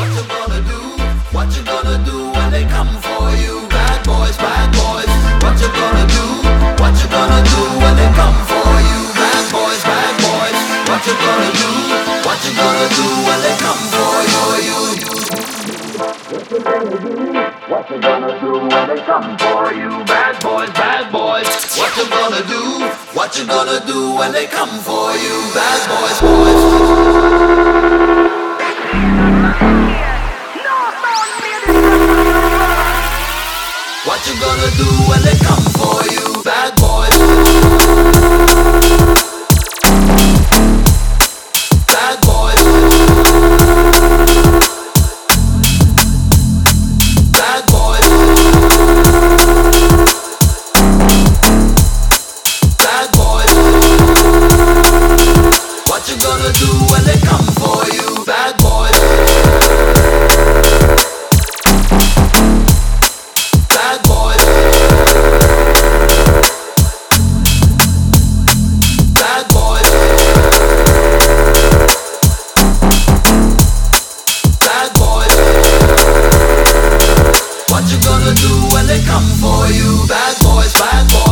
you gonna do? What you gonna do when they come for you? Bad boys, bad boys. What you gonna do? What you gonna do when they come for you? Bad boys, bad boys. What you gonna do? What you gonna do when they come for you? What you gonna do when they come for you? Bad boys, bad boys. What you gonna do? What you gonna do when they come for you? Bad boys, boys. What you gonna do when they come for you? Bad boys. Bad boys. Bad boys. Bad boys. What you gonna do when they come for you? Bad boys. Bad boys. Bad boys. Bad boys. What you gonna do when they come for you? Bad boys, bad boys.